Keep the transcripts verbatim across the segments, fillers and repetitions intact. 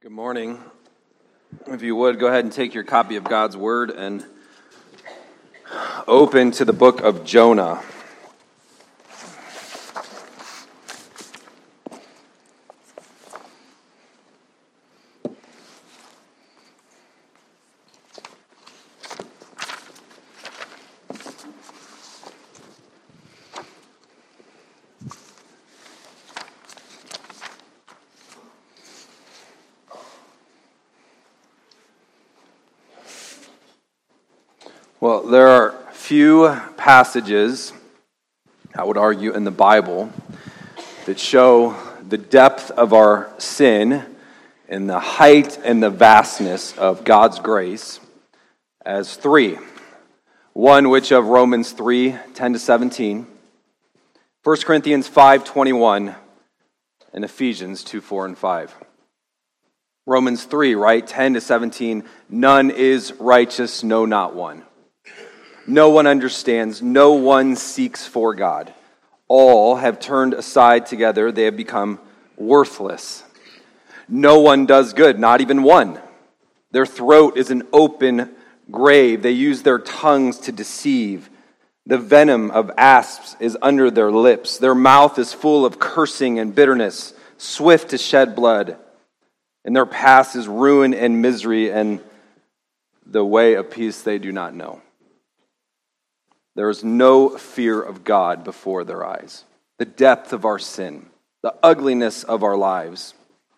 Good morning. If you would, go ahead and take your copy of God's Word and open to the book of Jonah. Well, there are few passages, I would argue, in the Bible that show the depth of our sin and the height and the vastness of God's grace as three. One which of Romans three, ten to seventeen, First Corinthians five, twenty-one, and Ephesians two, four, and five. Romans three, right, ten to seventeen, none is righteous, no, not one. No one understands, no one seeks for God. All have turned aside together, they have become worthless. No one does good, not even one. Their throat is an open grave, they use their tongues to deceive. The venom of asps is under their lips. Their mouth is full of cursing and bitterness, swift to shed blood. And their path is ruin and misery, and the way of peace they do not know. There is no fear of God before their eyes. The depth of our sin, the ugliness of our lives.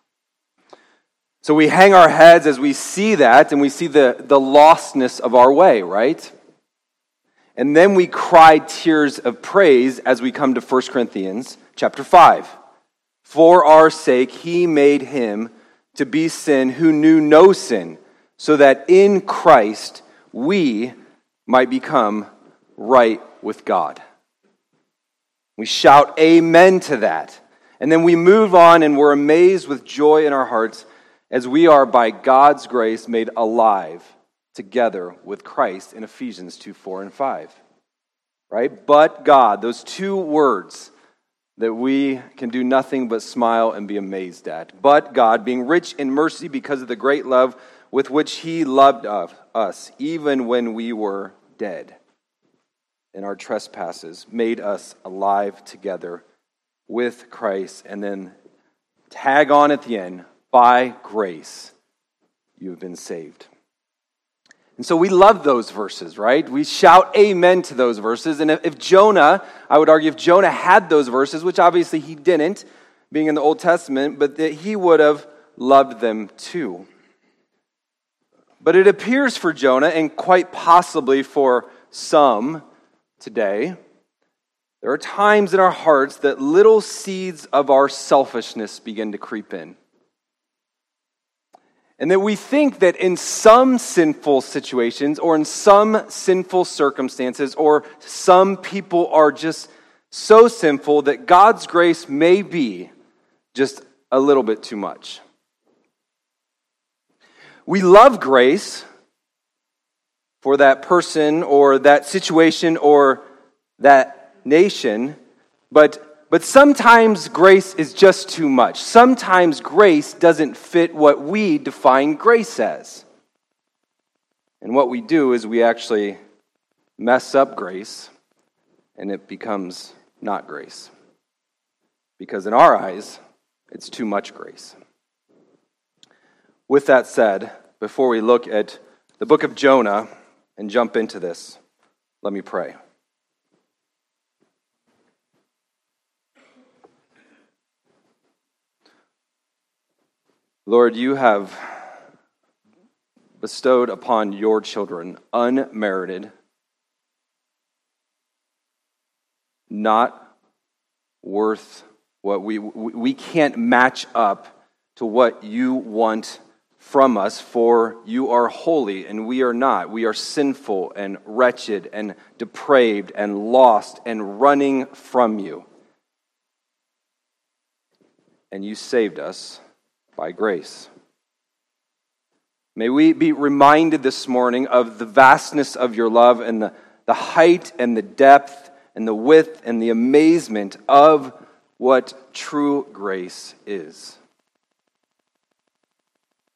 So we hang our heads as we see that, and we see the, the lostness of our way, right? And then we cry tears of praise as we come to First Corinthians chapter five. For our sake he made him to be sin who knew no sin, so that in Christ we might become right with God. We shout amen to that. And then we move on and we're amazed with joy in our hearts as we are by God's grace made alive together with Christ in Ephesians two, four, and five. Right? But God, those two words that we can do nothing but smile and be amazed at. But God, being rich in mercy because of the great love with which he loved us, even when we were dead in our trespasses, made us alive together with Christ. And then tag on at the end, by grace you have been saved. And so we love those verses, right? We shout amen to those verses. And if Jonah, I would argue if Jonah had those verses, which obviously he didn't, being in the Old Testament, but that he would have loved them too. But it appears for Jonah, and quite possibly for some today, there are times in our hearts that little seeds of our selfishness begin to creep in. And that we think that in some sinful situations or in some sinful circumstances or some people are just so sinful that God's grace may be just a little bit too much. We love grace for that person or that situation or that nation, but But sometimes grace is just too much. Sometimes grace doesn't fit what we define grace as. And what we do is we actually mess up grace, and it becomes not grace. Because in our eyes, it's too much grace. With that said, before we look at the book of Jonah and jump into this, let me pray. Lord, you have bestowed upon your children unmerited, not worth what we, we can't match up to what you want from us, for you are holy and we are not. We are sinful and wretched and depraved and lost and running from you. And you saved us by grace. May we be reminded this morning of the vastness of your love and the, the height and the depth and the width and the amazement of what true grace is.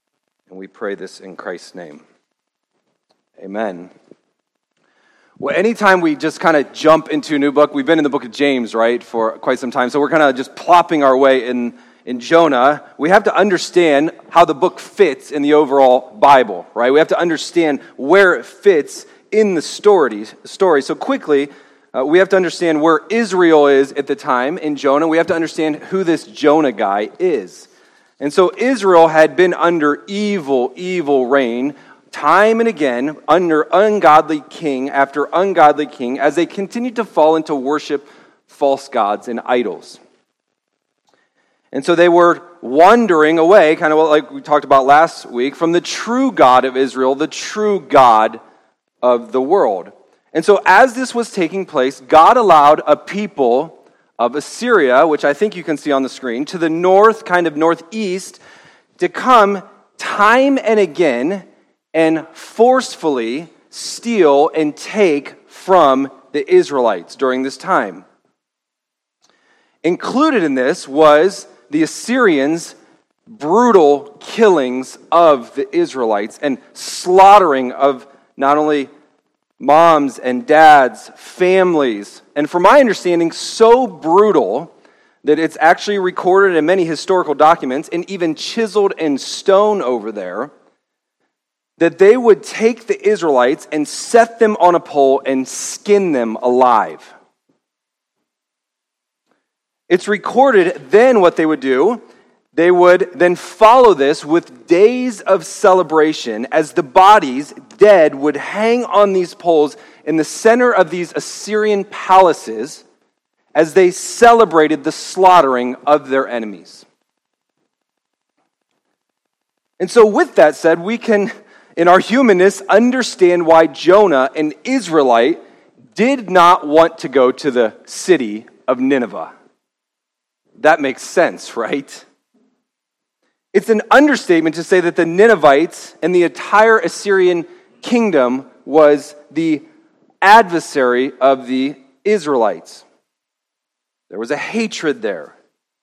And we pray this in Christ's name. Amen. Well, anytime we just kind of jump into a new book, we've been in the book of James, right, for quite some time, so we're kind of just plopping our way in, in Jonah. We have to understand how the book fits in the overall Bible, right? We have to understand where it fits in the story. story. So quickly, uh, we have to understand where Israel is at the time in Jonah. We have to understand who this Jonah guy is. And so Israel had been under evil, evil reign time and again, under ungodly king after ungodly king, as they continued to fall into worship false gods and idols. And so they were wandering away, kind of like we talked about last week, from the true God of Israel, the true God of the world. And so as this was taking place, God allowed a people of Assyria, which I think you can see on the screen, to the north, kind of northeast, to come time and again and forcefully steal and take from the Israelites during this time. Included in this was the Assyrians' brutal killings of the Israelites and slaughtering of not only moms and dads, families, and from my understanding, so brutal that it's actually recorded in many historical documents and even chiseled in stone over there, that they would take the Israelites and set them on a pole and skin them alive. It's recorded then what they would do. They would then follow this with days of celebration as the bodies, dead, would hang on these poles in the center of these Assyrian palaces as they celebrated the slaughtering of their enemies. And so with that said, we can, in our humanness, understand why Jonah, an Israelite, did not want to go to the city of Nineveh. That makes sense, right? It's an understatement to say that the Ninevites and the entire Assyrian kingdom was the adversary of the Israelites. There was a hatred there.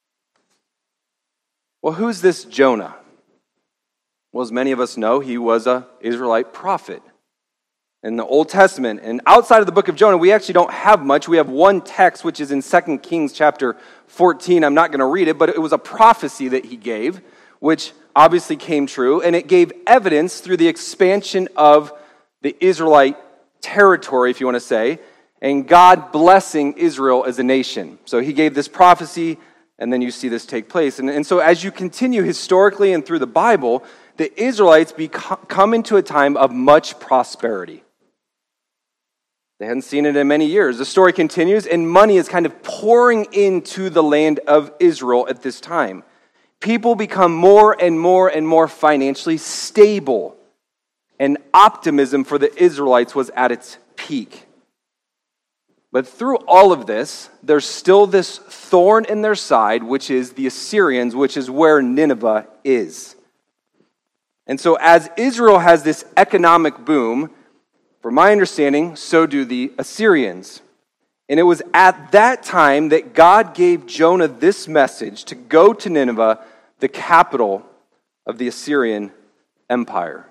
Well, who's this Jonah? Well, as many of us know, he was an Israelite prophet in the Old Testament. And outside of the book of Jonah, we actually don't have much. We have one text, which is in Second Kings chapter fourteen. I'm not going to read it, but it was a prophecy that he gave, which obviously came true. And it gave evidence through the expansion of the Israelite territory, if you want to say, and God blessing Israel as a nation. So he gave this prophecy, and then you see this take place. And, and so as you continue historically and through the Bible, the Israelites become, come into a time of much prosperity. They hadn't seen it in many years. The story continues, and money is kind of pouring into the land of Israel at this time. People become more and more and more financially stable, and optimism for the Israelites was at its peak. But through all of this, there's still this thorn in their side, which is the Assyrians, which is where Nineveh is. And so as Israel has this economic boom, from my understanding, so do the Assyrians. And it was at that time that God gave Jonah this message to go to Nineveh, the capital of the Assyrian Empire.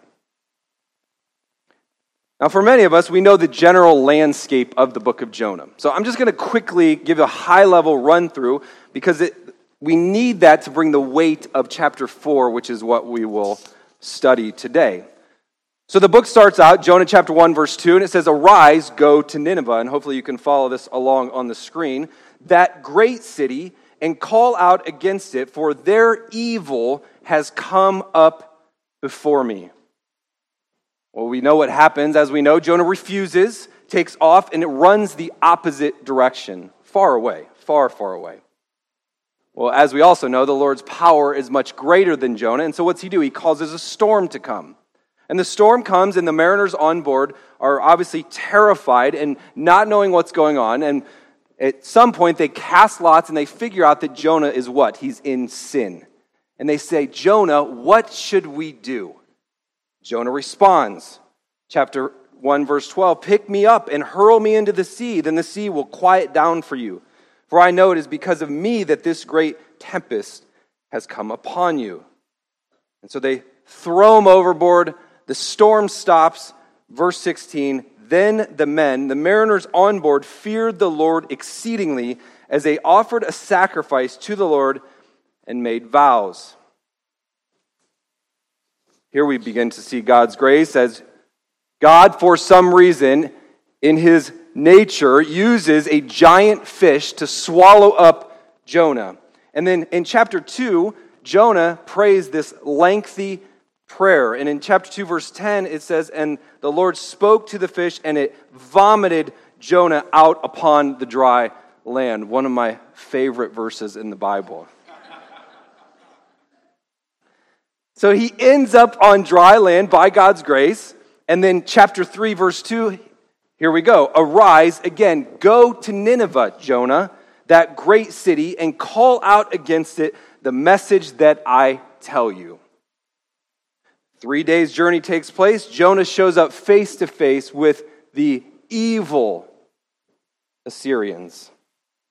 Now, for many of us, we know the general landscape of the book of Jonah. So I'm just going to quickly give a high-level run-through because it, we need that to bring the weight of chapter four, which is what we will study today. So the book starts out, Jonah chapter one, verse two, and it says, "Arise, go to Nineveh," and hopefully you can follow this along on the screen, "that great city, and call out against it, for their evil has come up before me." Well, we know what happens. As we know, Jonah refuses, takes off, and it runs the opposite direction, far away, far, far away. Well, as we also know, the Lord's power is much greater than Jonah, and so what's he do? He causes a storm to come. And the storm comes, and the mariners on board are obviously terrified and not knowing what's going on, and at some point they cast lots, and they figure out that Jonah is what? He's in sin. And they say, "Jonah, what should we do?" Jonah responds, chapter one, verse twelve, "Pick me up and hurl me into the sea, then the sea will quiet down for you. For I know it is because of me that this great tempest has come upon you." And so they throw him overboard. The storm stops. Verse sixteen, then the men, the mariners on board, feared the Lord exceedingly as they offered a sacrifice to the Lord and made vows. Here we begin to see God's grace as God, for some reason, in his nature, uses a giant fish to swallow up Jonah. And then in chapter two, Jonah prays this lengthy prayer. And in chapter two, verse ten, it says, and the Lord spoke to the fish, and it vomited Jonah out upon the dry land. One of my favorite verses in the Bible. So he ends up on dry land by God's grace. And then chapter three, verse two, here we go. Arise, again, go to Nineveh, Jonah, that great city, and call out against it the message that I tell you. Three days' journey takes place. Jonah shows up face to face with the evil Assyrians.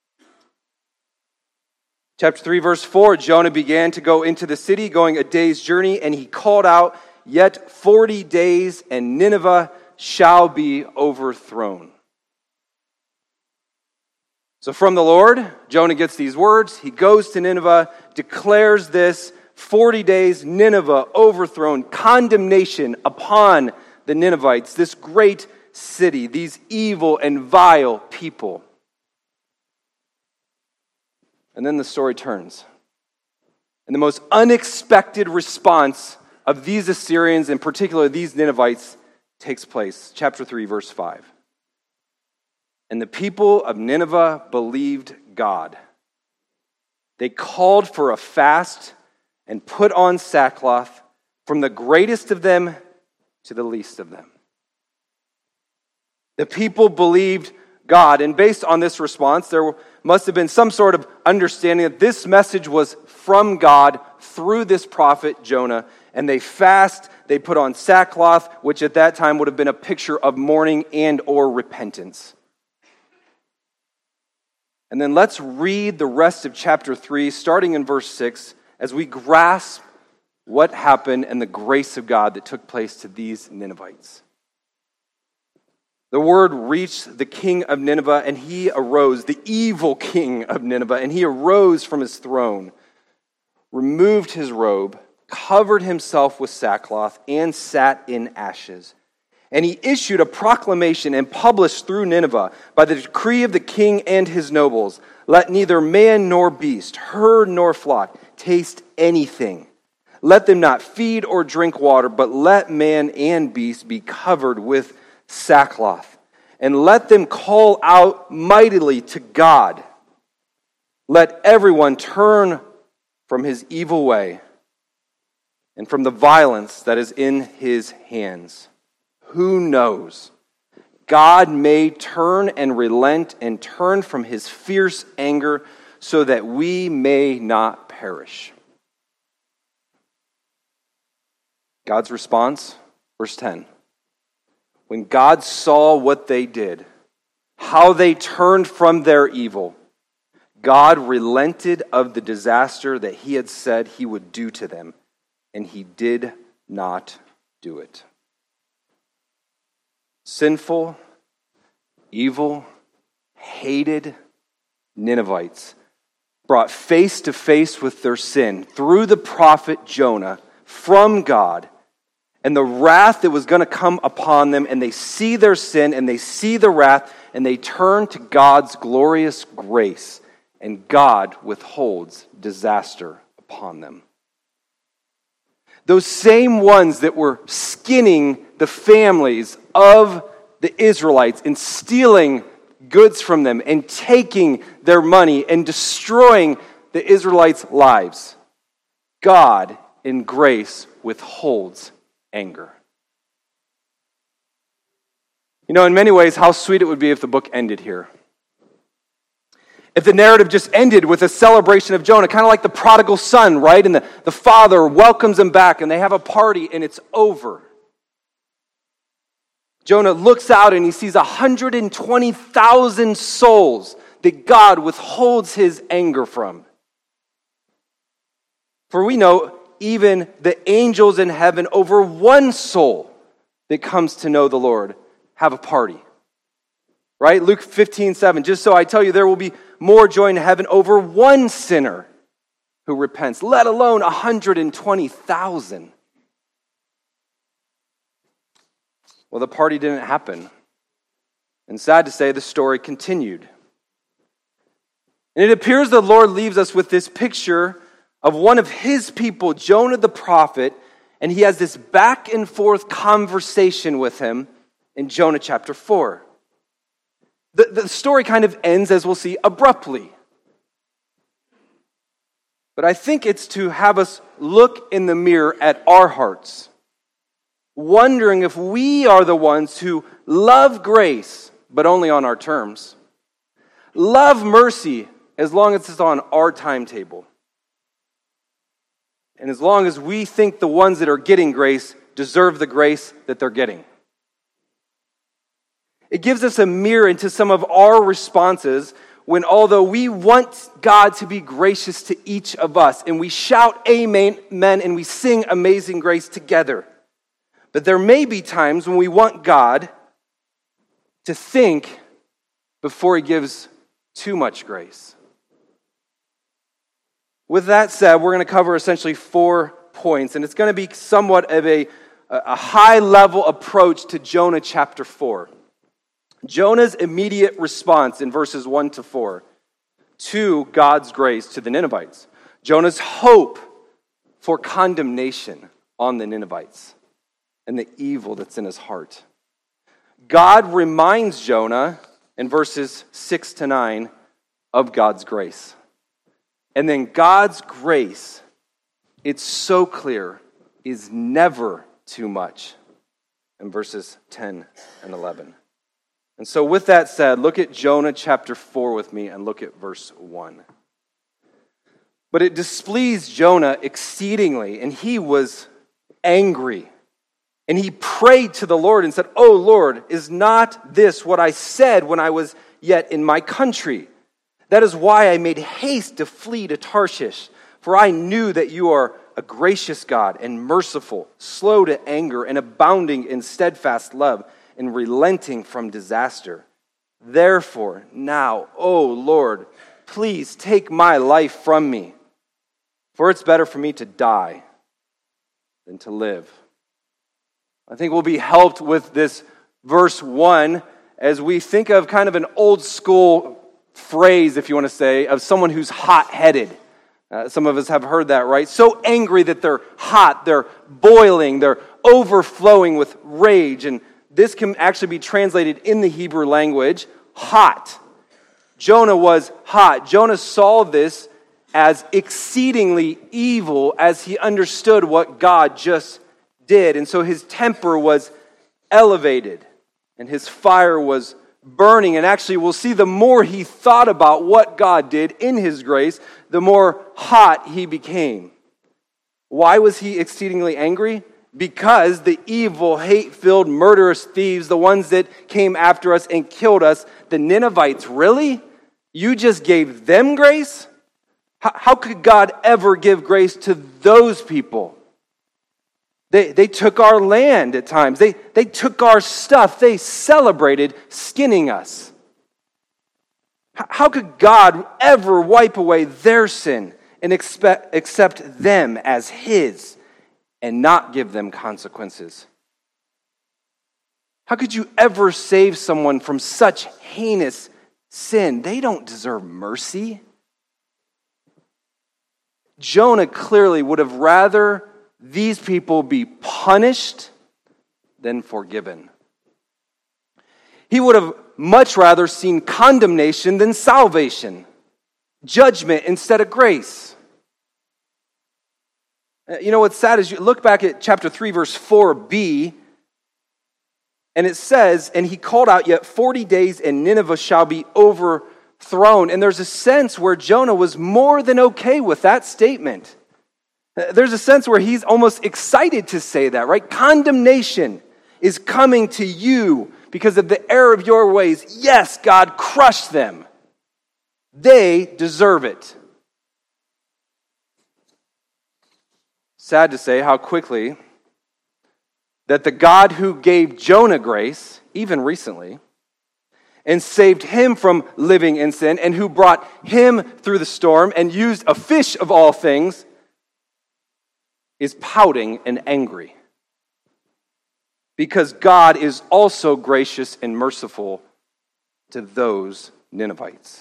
Chapter three, verse four, Jonah began to go into the city, going a day's journey, and he called out, yet forty days, and Nineveh shall be overthrown. So from the Lord, Jonah gets these words. He goes to Nineveh, declares this, forty days, Nineveh overthrown, condemnation upon the Ninevites, this great city, these evil and vile people. And then the story turns. And the most unexpected response of these Assyrians, in particular these Ninevites, takes place. Chapter three, verse five. And the people of Nineveh believed God. They called for a fast and put on sackcloth, from the greatest of them to the least of them. The people believed God, and based on this response, there must have been some sort of understanding that this message was from God through this prophet Jonah, and they fast, they put on sackcloth, which at that time would have been a picture of mourning and or repentance. And then let's read the rest of chapter three, starting in verse six, as we grasp what happened and the grace of God that took place to these Ninevites. The word reached the king of Nineveh, and he arose, the evil king of Nineveh, and he arose from his throne, removed his robe, covered himself with sackcloth, and sat in ashes. And he issued a proclamation and published through Nineveh, by the decree of the king and his nobles, let neither man nor beast, herd nor flock, taste anything. Let them not feed or drink water, but let man and beast be covered with sackcloth. And let them call out mightily to God. Let everyone turn from his evil way and from the violence that is in his hands. Who knows? God may turn and relent and turn from his fierce anger so that we may not perish. God's response, verse ten. When God saw what they did, how they turned from their evil, God relented of the disaster that he had said he would do to them, and he did not do it. Sinful, evil, hated Ninevites, brought face to face with their sin through the prophet Jonah from God, and the wrath that was going to come upon them, and they see their sin, and they see the wrath, and they turn to God's glorious grace, and God withholds disaster upon them. Those same ones that were skinning the families of the Israelites and stealing goods from them and taking their money and destroying the Israelites' lives, God in grace withholds anger. You know, in many ways, how sweet it would be if the book ended here. If the narrative just ended with a celebration of Jonah, kind of like the prodigal son, right? And the, the father welcomes him back and they have a party and it's over. Jonah looks out and he sees one hundred twenty thousand souls that God withholds his anger from. For we know even the angels in heaven over one soul that comes to know the Lord have a party. Right? Luke fifteen seven. Just so I tell you, there will be more joy in heaven over one sinner who repents, let alone one hundred twenty thousand. Well, the party didn't happen. And sad to say, the story continued. And it appears the Lord leaves us with this picture of one of his people, Jonah the prophet, and he has this back and forth conversation with him in Jonah chapter four. The, the story kind of ends, as we'll see, abruptly. But I think it's to have us look in the mirror at our hearts, wondering if we are the ones who love grace, but only on our terms. Love mercy as long as it's on our timetable. And as long as we think the ones that are getting grace deserve the grace that they're getting. It gives us a mirror into some of our responses when, although we want God to be gracious to each of us, and we shout amen, amen, and we sing Amazing Grace together. But there may be times when we want God to think before he gives too much grace. With that said, we're going to cover essentially four points, and it's going to be somewhat of a, a high-level approach to Jonah chapter four. Jonah's immediate response in verses one to four to God's grace to the Ninevites. Jonah's hope for condemnation on the Ninevites and the evil that's in his heart. God reminds Jonah in verses six to nine of God's grace. And then God's grace, it's so clear, is never too much in verses ten and eleven. And so with that said, look at Jonah chapter four with me and look at verse one. But it displeased Jonah exceedingly, and he was angry. And he prayed to the Lord and said, "O Lord, is not this what I said when I was yet in my country? That is why I made haste to flee to Tarshish, for I knew that you are a gracious God and merciful, slow to anger and abounding in steadfast love, and relenting from disaster. Therefore, now, O Lord, please take my life from me, for it's better for me to die than to live." I think we'll be helped with this verse one as we think of kind of an old school phrase, if you want to say, of someone who's hot-headed. Uh, some of us have heard that, right? So angry that they're hot, they're boiling, they're overflowing with rage. And this can actually be translated in the Hebrew language, hot. Jonah was hot. Jonah saw this as exceedingly evil as he understood what God just did. And so his temper was elevated and his fire was burning. And actually, we'll see the more he thought about what God did in his grace, the more hot he became. Why was he exceedingly angry? Because the evil, hate-filled, murderous thieves, the ones that came after us and killed us, the Ninevites, really? You just gave them grace? How, how could God ever give grace to those people? They, they took our land at times. They, they took our stuff. They celebrated skinning us. How, how could God ever wipe away their sin and expect, accept them as his and not give them consequences? How could you ever save someone from such heinous sin? They don't deserve mercy. Jonah clearly would have rather these people be punished than forgiven. He would have much rather seen condemnation than salvation, judgment instead of grace. You know what's sad is you look back at chapter three, verse four b, and it says, "And he called out, yet forty days, and Nineveh shall be overthrown." And there's a sense where Jonah was more than okay with that statement. There's a sense where he's almost excited to say that, right? Condemnation is coming to you because of the error of your ways. Yes, God, crush them. They deserve it. sad to say how quickly that the God who gave Jonah grace, even recently, and saved him from living in sin, and who brought him through the storm and used a fish of all things, is pouting and angry. Because God is also gracious and merciful to those Ninevites.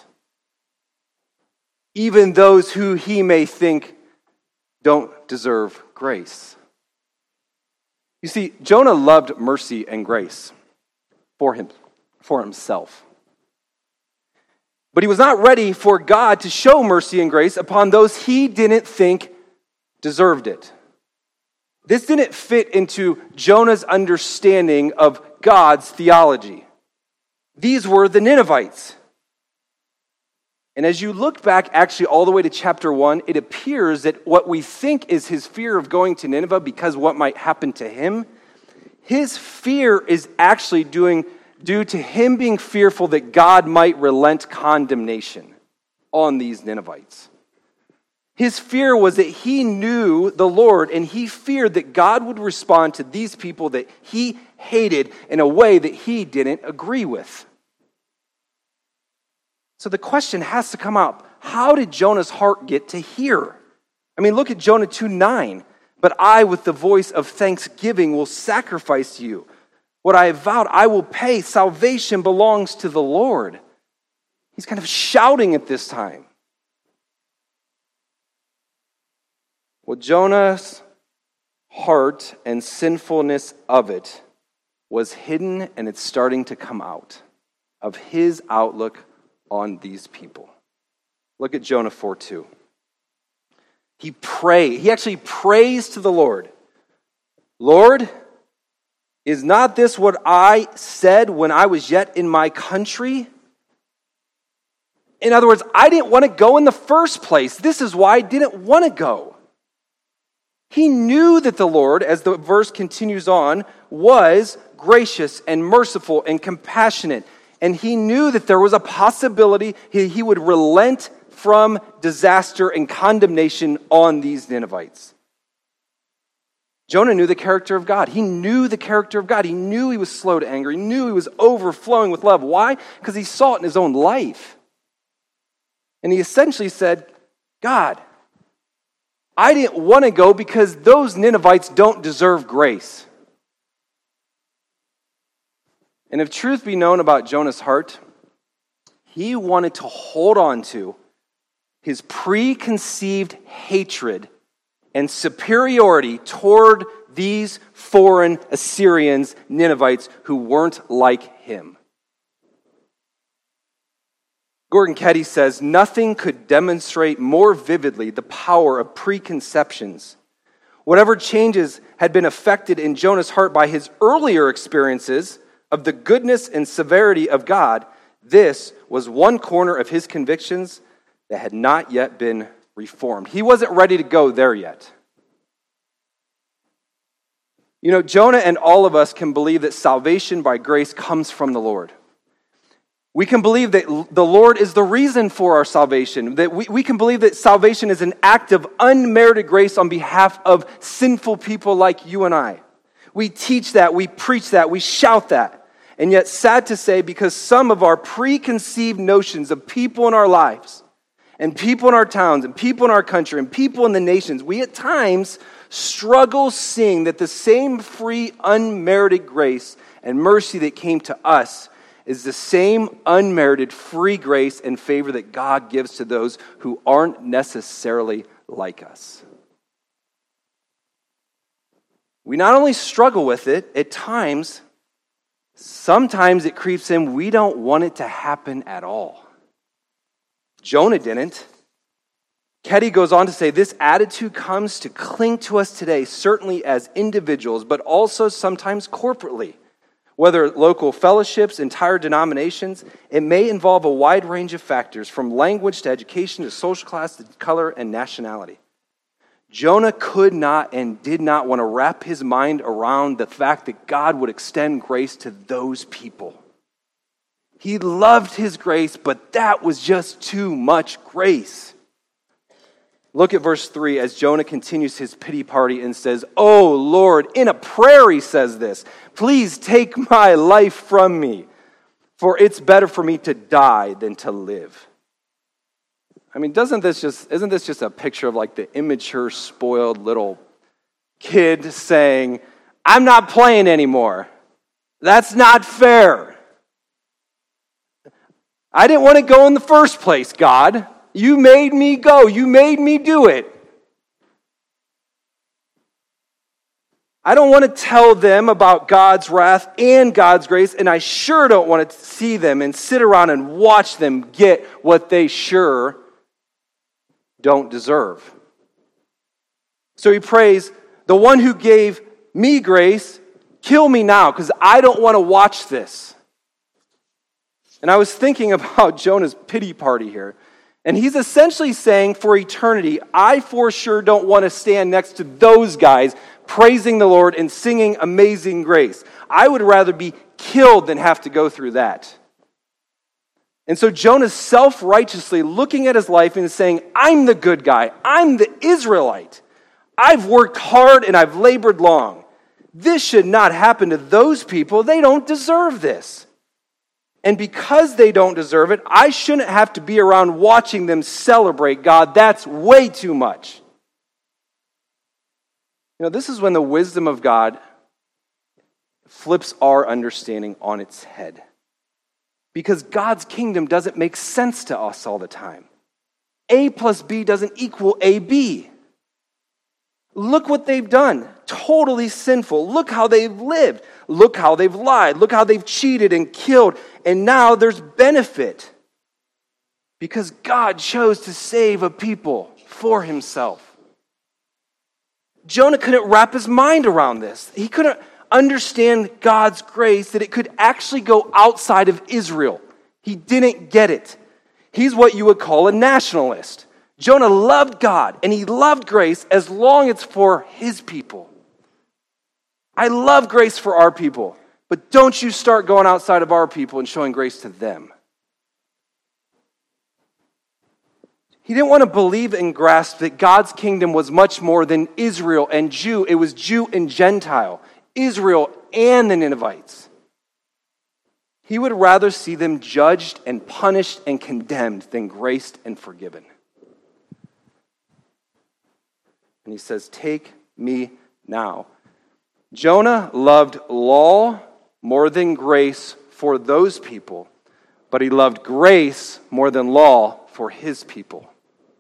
Even those who he may think don't deserve grace. You see, Jonah loved mercy and grace for him, for himself. But he was not ready for God to show mercy and grace upon those he didn't think deserved it. This didn't fit into Jonah's understanding of God's theology. These were the Ninevites. And as you look back actually all the way to chapter one, it appears that what we think is his fear of going to Nineveh because what might happen to him, his fear is actually doing, due to him being fearful that God might relent condemnation on these Ninevites. His fear was that he knew the Lord and he feared that God would respond to these people that he hated in a way that he didn't agree with. So the question has to come up, how did Jonah's heart get to here? I mean, look at Jonah two nine. But I, with the voice of thanksgiving, will sacrifice you. What I have vowed, I will pay. Salvation belongs to the Lord. He's kind of shouting at this time. Well, Jonah's heart and sinfulness of it was hidden, and it's starting to come out of his outlook on these people. Look at Jonah four two. He prayed. He actually prays to the Lord. Lord, is not this what I said when I was yet in my country? In other words, I didn't want to go in the first place. This is why I didn't want to go. He knew that the Lord, as the verse continues on, was gracious and merciful and compassionate. And he knew that there was a possibility he, he would relent from disaster and condemnation on these Ninevites. Jonah knew the character of God. He knew the character of God. He knew he was slow to anger. He knew he was overflowing with love. Why? Because he saw it in his own life. And he essentially said, God, I didn't want to go because those Ninevites don't deserve grace. And if truth be known about Jonah's heart, he wanted to hold on to his preconceived hatred and superiority toward these foreign Assyrians, Ninevites, who weren't like him. Gordon Ketty says, nothing could demonstrate more vividly the power of preconceptions. Whatever changes had been affected in Jonah's heart by his earlier experiences of the goodness and severity of God, this was one corner of his convictions that had not yet been reformed. He wasn't ready to go there yet. You know, Jonah and all of us can believe that salvation by grace comes from the Lord. We can believe that the Lord is the reason for our salvation. That we, we can believe that salvation is an act of unmerited grace on behalf of sinful people like you and I. We teach that, we preach that, we shout that. And yet, sad to say, because some of our preconceived notions of people in our lives, and people in our towns, and people in our country, and people in the nations, we at times struggle seeing that the same free, unmerited grace and mercy that came to us is the same unmerited free grace and favor that God gives to those who aren't necessarily like us. We not only struggle with it, at times, sometimes it creeps in, we don't want it to happen at all. Jonah didn't. Ketty goes on to say, this attitude comes to cling to us today, certainly as individuals, but also sometimes corporately. Whether local fellowships, entire denominations, it may involve a wide range of factors, from language to education to social class to color and nationality. Jonah could not and did not want to wrap his mind around the fact that God would extend grace to those people. He loved his grace, but that was just too much grace. Look at verse three as Jonah continues his pity party and says, "Oh Lord," in a prayer he says this, "please take my life from me, for it's better for me to die than to live." I mean, doesn't this just, isn't this just a picture of like the immature, spoiled little kid saying, "I'm not playing anymore. That's not fair. I didn't want to go in the first place, God. You made me go. You made me do it. I don't want to tell them about God's wrath and God's grace, and I sure don't want to see them and sit around and watch them get what they sure don't deserve." So he prays, "The one who gave me grace, kill me now, because I don't want to watch this." And I was thinking about Jonah's pity party here. And he's essentially saying, for eternity, I for sure don't want to stand next to those guys praising the Lord and singing Amazing Grace. I would rather be killed than have to go through that. And so Jonah's self-righteously looking at his life and saying, I'm the good guy. I'm the Israelite. I've worked hard and I've labored long. This should not happen to those people. They don't deserve this. And because they don't deserve it, I shouldn't have to be around watching them celebrate God. That's way too much. You know, this is when the wisdom of God flips our understanding on its head. Because God's kingdom doesn't make sense to us all the time. A plus B doesn't equal A B. Look what they've done. Totally sinful. Look how they've lived. Look how they've lied. Look how they've cheated and killed. And now there's benefit. Because God chose to save a people for himself. Jonah couldn't wrap his mind around this. He couldn't understand God's grace, that it could actually go outside of Israel. He didn't get it. He's what you would call a nationalist. Jonah loved God and he loved grace as long as it's for his people. I love grace for our people, but don't you start going outside of our people and showing grace to them. He didn't want to believe and grasp that God's kingdom was much more than Israel and Jew. It was Jew and Gentile, Israel and the Ninevites. He would rather see them judged and punished and condemned than graced and forgiven. And he says, take me now. Jonah loved law more than grace for those people, but he loved grace more than law for his people.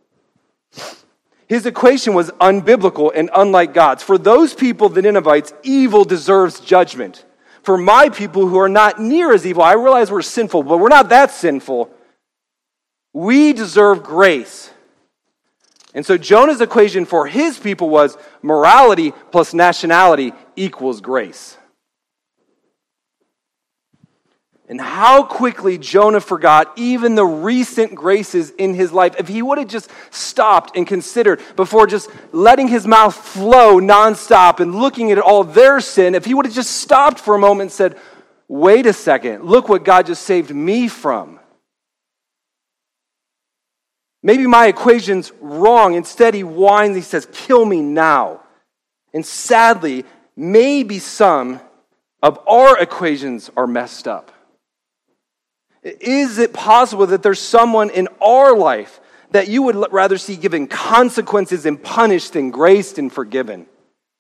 His equation was unbiblical and unlike God's. For those people, the Ninevites, evil deserves judgment. For my people who are not near as evil, I realize we're sinful, but we're not that sinful. We deserve grace. And so Jonah's equation for his people was morality plus nationality equals grace. And how quickly Jonah forgot even the recent graces in his life. If he would have just stopped and considered before just letting his mouth flow nonstop and looking at all their sin, if he would have just stopped for a moment and said, wait a second, look what God just saved me from. Maybe my equation's wrong. Instead, he whines, he says, kill me now. And sadly, maybe some of our equations are messed up. Is it possible that there's someone in our life that you would rather see given consequences and punished than graced and forgiven?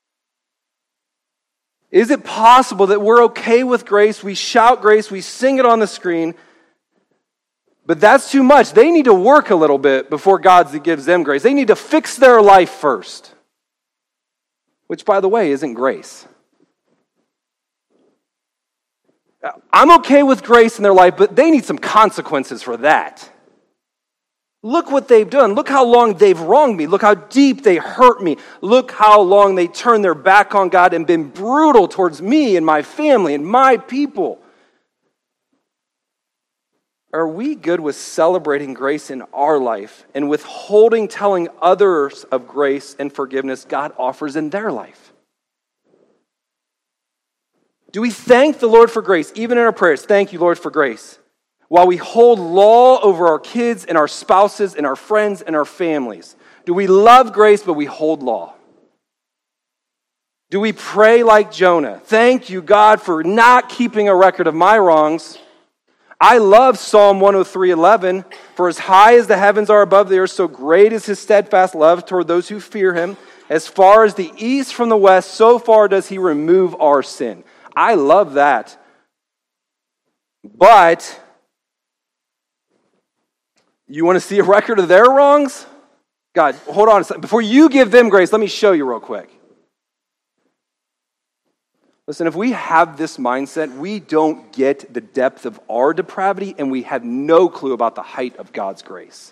Is it possible that we're okay with grace, we shout grace, we sing it on the screen, but that's too much. They need to work a little bit before God gives them grace. They need to fix their life first, which, by the way, isn't grace. I'm okay with grace in their life, but they need some consequences for that. Look what they've done. Look how long they've wronged me. Look how deep they hurt me. Look how long they turned their back on God and been brutal towards me and my family and my people. Are we good with celebrating grace in our life and withholding telling others of grace and forgiveness God offers in their life? Do we thank the Lord for grace, even in our prayers? Thank you, Lord, for grace. While we hold law over our kids and our spouses and our friends and our families. Do we love grace, but we hold law? Do we pray like Jonah? Thank you, God, for not keeping a record of my wrongs. I love Psalm one oh three eleven. For as high as the heavens are above the earth, so great is his steadfast love toward those who fear him. As far as the east from the west, so far does he remove our sin. I love that. But you want to see a record of their wrongs? God, hold on a second. Before you give them grace, let me show you real quick. Listen, if we have this mindset, we don't get the depth of our depravity, and we have no clue about the height of God's grace.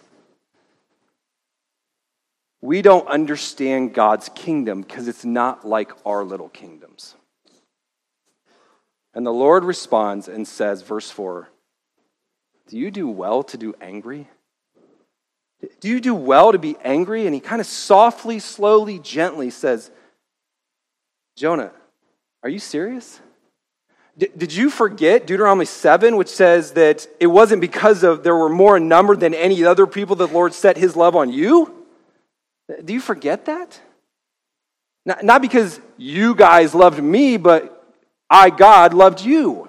We don't understand God's kingdom because it's not like our little kingdoms. And the Lord responds and says, verse four, do you do well to do angry? Do you do well to be angry? And he kind of softly, slowly, gently says, Jonah, are you serious? D- did you forget Deuteronomy seven, which says that it wasn't because of there were more in number than any other people that the Lord set his love on you? Do you forget that? Not, not because you guys loved me, but I, God, loved you.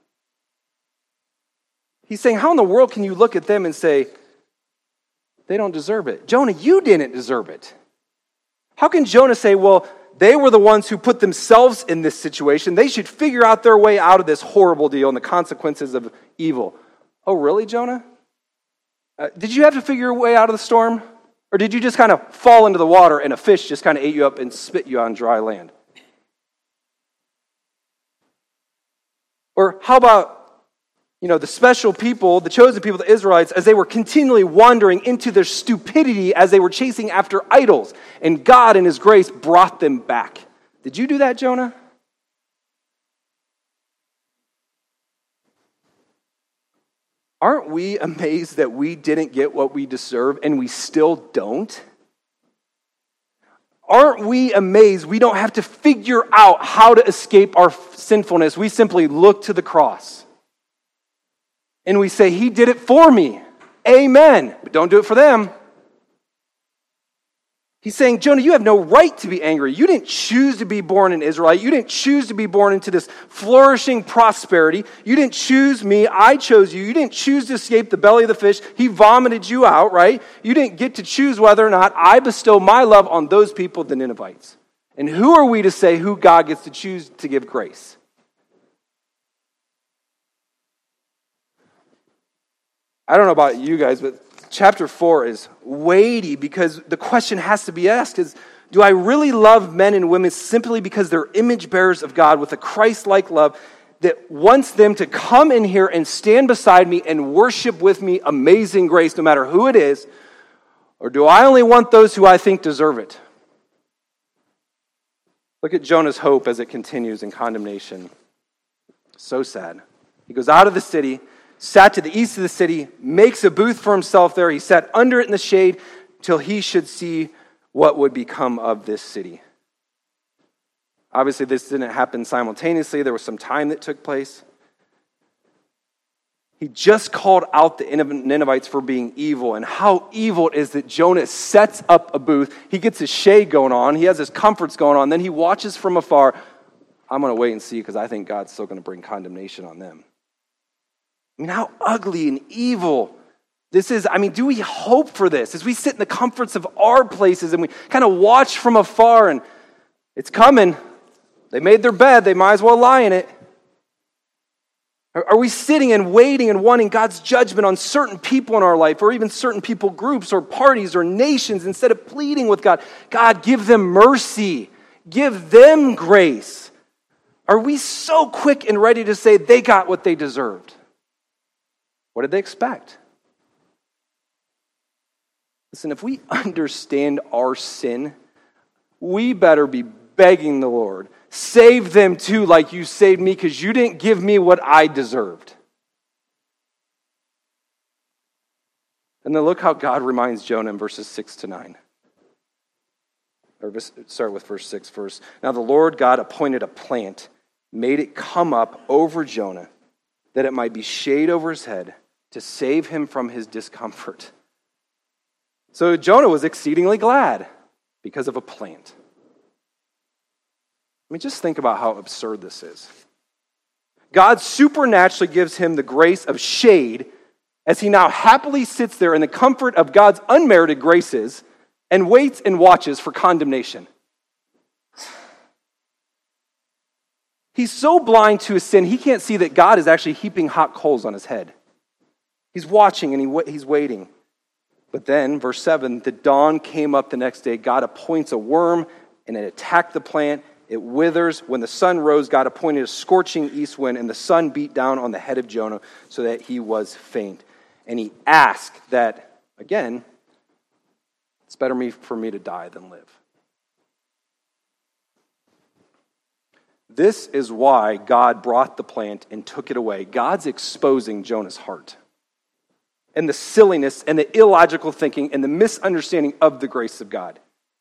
He's saying, how in the world can you look at them and say, they don't deserve it? Jonah, you didn't deserve it. How can Jonah say, well, they were the ones who put themselves in this situation. They should figure out their way out of this horrible deal and the consequences of evil. Oh, really, Jonah? Uh, did you have to figure your way out of the storm? Or did you just kind of fall into the water and a fish just kind of ate you up and spit you on dry land? Or how about, you know, the special people, the chosen people, the Israelites, as they were continually wandering into their stupidity as they were chasing after idols, and God in his grace brought them back. Did you do that, Jonah? Aren't we amazed that we didn't get what we deserve and we still don't? Aren't we amazed we don't have to figure out how to escape our sinfulness? We simply look to the cross. And we say, he did it for me. Amen. But don't do it for them. He's saying, Jonah, you have no right to be angry. You didn't choose to be born an Israelite. You didn't choose to be born into this flourishing prosperity. You didn't choose me. I chose you. You didn't choose to escape the belly of the fish. He vomited you out, right? You didn't get to choose whether or not I bestow my love on those people, the Ninevites. And who are we to say who God gets to choose to give grace? I don't know about you guys, but chapter four is weighty because the question has to be asked is, do I really love men and women simply because they're image bearers of God with a Christ-like love that wants them to come in here and stand beside me and worship with me amazing grace no matter who it is? Or do I only want those who I think deserve it? Look at Jonah's hope as it continues in condemnation. So sad. He goes out of the city, sat to the east of the city, makes a booth for himself there. He sat under it in the shade till he should see what would become of this city. Obviously, this didn't happen simultaneously. There was some time that took place. He just called out the Ninevites for being evil, and how evil it is that Jonah sets up a booth. He gets his shade going on. He has his comforts going on. Then he watches from afar. I'm going to wait and see because I think God's still going to bring condemnation on them. I mean, how ugly and evil this is. I mean, do we hope for this? As we sit in the comforts of our places and we kind of watch from afar and it's coming. They made their bed. They might as well lie in it. Are we sitting and waiting and wanting God's judgment on certain people in our life or even certain people groups or parties or nations instead of pleading with God? God, give them mercy. Give them grace. Are we so quick and ready to say they got what they deserved? What did they expect? Listen, if we understand our sin, we better be begging the Lord, save them too like you saved me because you didn't give me what I deserved. And then look how God reminds Jonah in verses six to nine. Or start with verse six first. Now the Lord God appointed a plant, made it come up over Jonah, that it might be shade over his head, to save him from his discomfort. So Jonah was exceedingly glad because of a plant. I mean, just think about how absurd this is. God supernaturally gives him the grace of shade as he now happily sits there in the comfort of God's unmerited graces and waits and watches for condemnation. He's so blind to his sin, he can't see that God is actually heaping hot coals on his head. He's watching and he, he's waiting. But then, verse seven, the dawn came up the next day. God appoints a worm and it attacked the plant. It withers. When the sun rose, God appointed a scorching east wind, and the sun beat down on the head of Jonah so that he was faint. And he asked that, again, it's better me for me to die than live. This is why God brought the plant and took it away. God's exposing Jonah's heart and the silliness and the illogical thinking and the misunderstanding of the grace of God.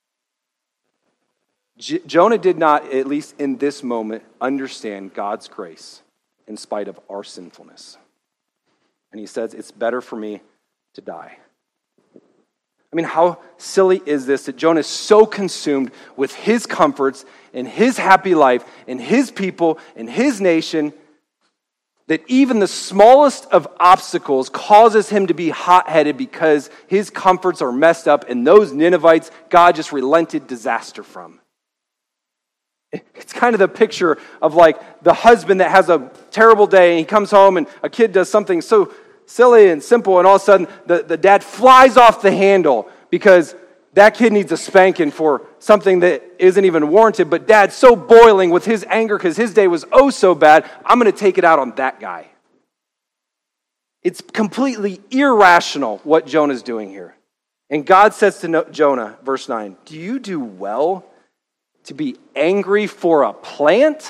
J- Jonah did not, at least in this moment, understand God's grace in spite of our sinfulness. And he says, it's better for me to die. I mean, how silly is this that Jonah is so consumed with his comforts and his happy life and his people and his nation that even the smallest of obstacles causes him to be hot-headed because his comforts are messed up, and those Ninevites, God just relented disaster from. It's kind of the picture of like the husband that has a terrible day and he comes home and a kid does something so silly and simple, and all of a sudden the, the dad flies off the handle because that kid needs a spanking for something that isn't even warranted, but dad's so boiling with his anger because his day was oh so bad, I'm going to take it out on that guy. It's completely irrational what Jonah's doing here. And God says to Jonah, verse nine, do you do well to be angry for a plant?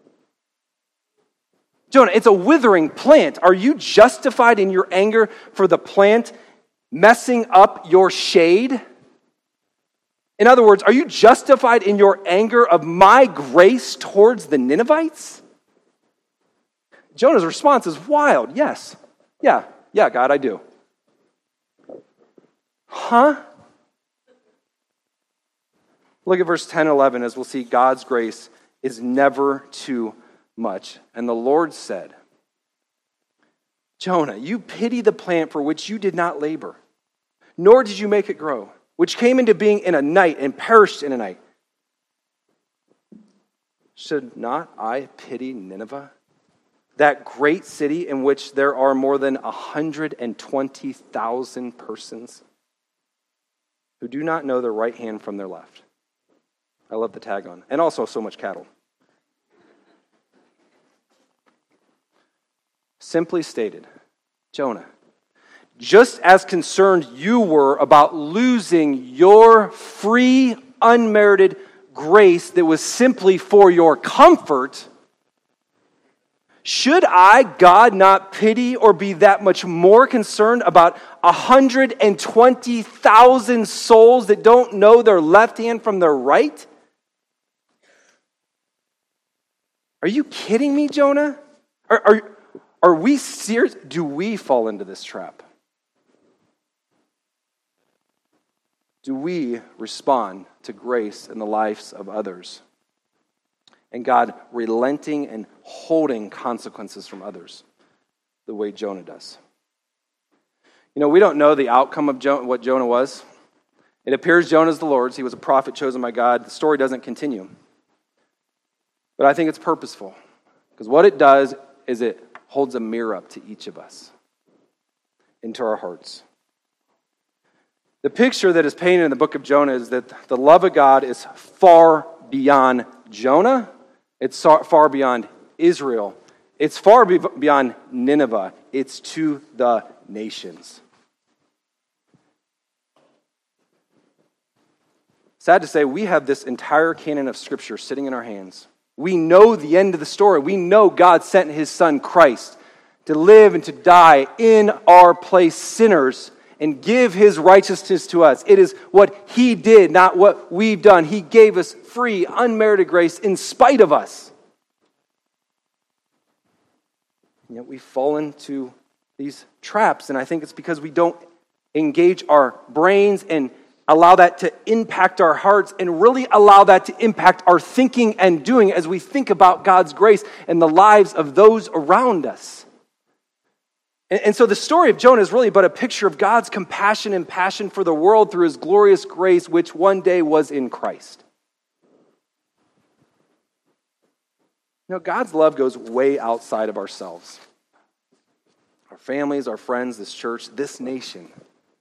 Jonah, it's a withering plant. Are you justified in your anger for the plant messing up your shade? In other words, are you justified in your anger of my grace towards the Ninevites? Jonah's response is wild. Yes. Yeah. Yeah, God, I do. Huh? Look at verse ten and eleven as we'll see God's grace is never too much. And the Lord said, Jonah, you pity the plant for which you did not labor, nor did you make it grow, which came into being in a night and perished in a night. Should not I pity Nineveh, that great city in which there are more than one hundred twenty thousand persons who do not know their right hand from their left? I love the tag on. And also so much cattle. Simply stated, Jonah, just as concerned you were about losing your free, unmerited grace that was simply for your comfort, should I, God, not pity or be that much more concerned about one hundred twenty thousand souls that don't know their left hand from their right? Are you kidding me, Jonah? Are, are, are we serious? Do we fall into this trap? Do we respond to grace in the lives of others? And God relenting and holding consequences from others the way Jonah does. You know, we don't know the outcome of jo- what Jonah was. It appears Jonah is the Lord's. He was a prophet chosen by God. The story doesn't continue. But I think it's purposeful. Because what it does is it holds a mirror up to each of us, into our hearts. The picture that is painted in the book of Jonah is that the love of God is far beyond Jonah. It's far beyond Israel. It's far beyond Nineveh. It's to the nations. Sad to say, we have this entire canon of Scripture sitting in our hands. We know the end of the story. We know God sent His Son, Christ, to live and to die in our place, sinners, and give His righteousness to us. It is what He did, not what we've done. He gave us free, unmerited grace in spite of us. And yet we fall into these traps, and I think it's because we don't engage our brains and allow that to impact our hearts and really allow that to impact our thinking and doing as we think about God's grace and the lives of those around us. And, and so the story of Jonah is really but a picture of God's compassion and passion for the world through his glorious grace, which one day was in Christ. You know, God's love goes way outside of ourselves. Our families, our friends, this church, this nation.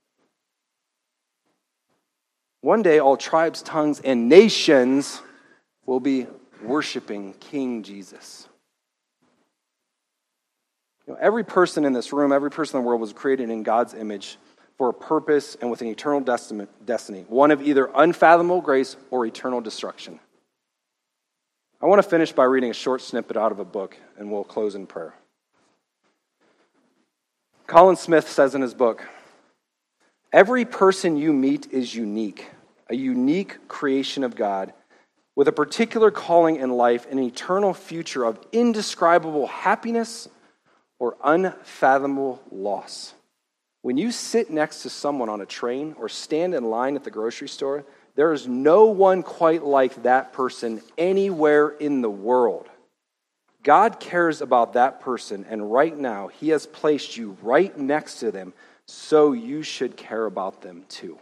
One day, all tribes, tongues, and nations will be worshiping King Jesus. You know, every person in this room, every person in the world was created in God's image for a purpose and with an eternal destiny, one of either unfathomable grace or eternal destruction. I want to finish by reading a short snippet out of a book, and we'll close in prayer. Colin Smith says in his book, "Every person you meet is unique, a unique creation of God, with a particular calling in life, an eternal future of indescribable happiness or unfathomable loss. When you sit next to someone on a train or stand in line at the grocery store, there is no one quite like that person anywhere in the world. God cares about that person, and right now, he has placed you right next to them, so you should care about them too."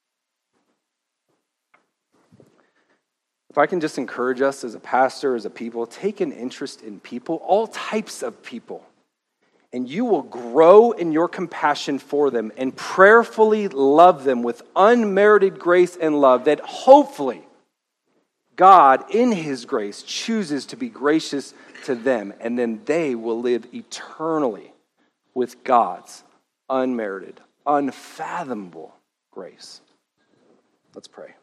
If I can just encourage us as a pastor, as a people, take an interest in people, all types of people, and you will grow in your compassion for them and prayerfully love them with unmerited grace and love that hopefully God, in his grace, chooses to be gracious to them, and then they will live eternally with God's unmerited, unfathomable grace. Let's pray.